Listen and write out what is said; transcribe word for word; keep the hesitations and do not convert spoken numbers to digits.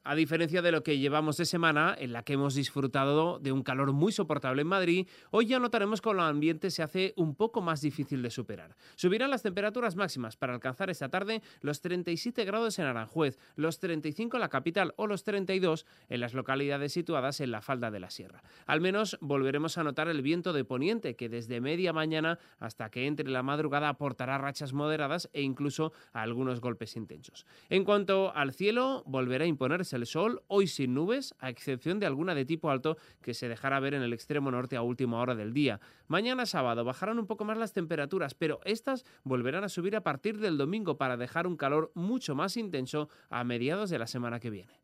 A diferencia de lo que llevamos de semana, en la que hemos disfrutado de un calor muy soportable en Madrid, hoy ya notaremos que el ambiente se hace un poco más difícil de superar. Subirán las temperaturas máximas para alcanzar esta tarde los treinta y siete grados en Aranjuez, los treinta y cinco en la capital o los treinta y dos en las localidades situadas en la falda de la sierra. Al menos volveremos a notar el viento de poniente, que desde media mañana hasta que entre la madrugada aportará rachas moderadas e incluso a algunos golpes intensos. En cuanto al cielo, volverá a imponerse el sol, hoy sin nubes, a excepción de alguna de tipo alto que se dejará ver en el extremo norte a última hora del día. Mañana sábado bajarán un poco más las temperaturas, pero estas volverán a subir a partir del domingo para dejar un calor mucho más intenso a mediados de la semana que viene.